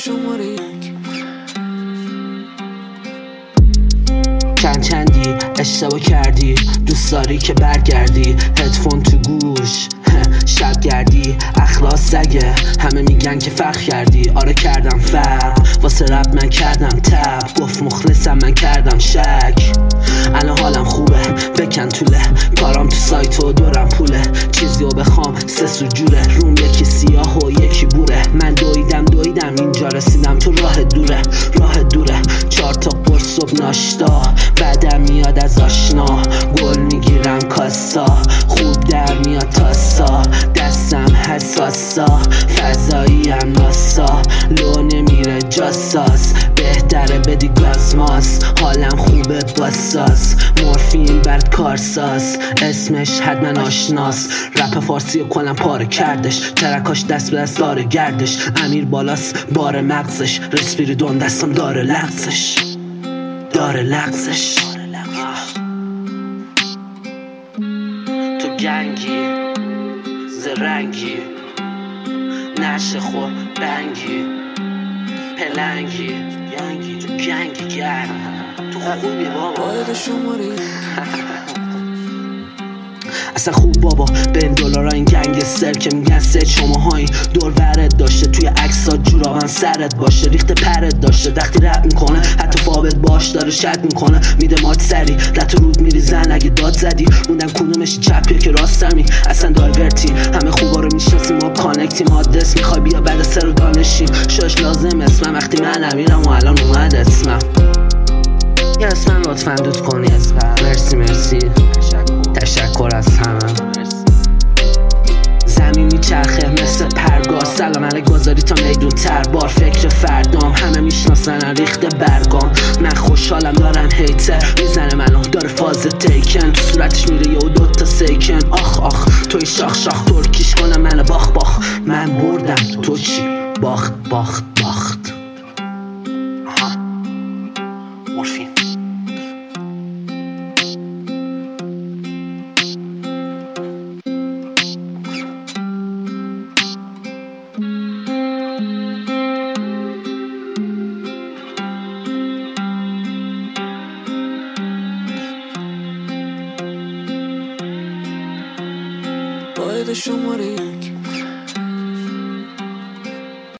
چندی اشتباه کردی، دوست داری که برگردی، هدفون تو گوش شب گردی، اخلاص سگه، همه میگن که فخر کردی. آره کردم فرق، واسه رب من کردم تب، گفت مخلصم من کردم شک. الان حالم خوبه، بکن طوله، کارام تو سایت و دورم پوله، چیزیو بخوام سه سو جوره، روم یکی سیاه و یکی بوره. من دویدم اینجا رسیدم، تو راه دوره 4 تا قرص صبح ناشتا، بعدم میاد از آشنا، گل میگیرم کاسا، خوب در میاد تاسا، دستم حساسا، فضاییم ناسا، لو نمیره جاساس، بهتره بدی گازماس، حالم خوبه باساس، مورفین برد کارساز، اسمش حتما آشناس، رپ فارسی رو کنم پاره کردش، ترکاش دست به دست داره گردش، امیر بالاس بار مغزش، رسپیریدون دستم داره لغزش تو گنگی زرنگی، نشه خور بنگی، پلنگی تو گنگی گرم، تو خوبی بابا اصلا خوب بابا، بین دلارا این گنگستر که میگن سه شماهایی دور ورد داشته، توی عکسات جورابم سرت باشه، ریخت پرت داشته، وقتی رپ میکنه حتی فابت باش داره شد میکنه، میده مات سری رت رود میریزن، اگه داد زدی موندن کدومش چپیه که راستمی، اصلا دایورتی، همه خوبا رو میشناسیم ما کانکتیم، آدرس میخوای بیا بعد سر و دانشیم، شاش لازم اسمم وقتی من امیرم و الان اومد اسمم، یه اسمم لطفا دود کنی، مرسی تشکر از همه. زمین میچرخه مثل پرگار، سلام علیک گذاری تا میدون تر بار، فکر فردام همه میشناسن ریخته برگام، من خوشحالم دارم هیتر میزنه منو داره فاز تیکن، تو صورتش میره یه و دوتا سیکن، آخ توی شاخ ترکیش کنم من باخ، من بردم تو چی باخت مورفین. شماره 1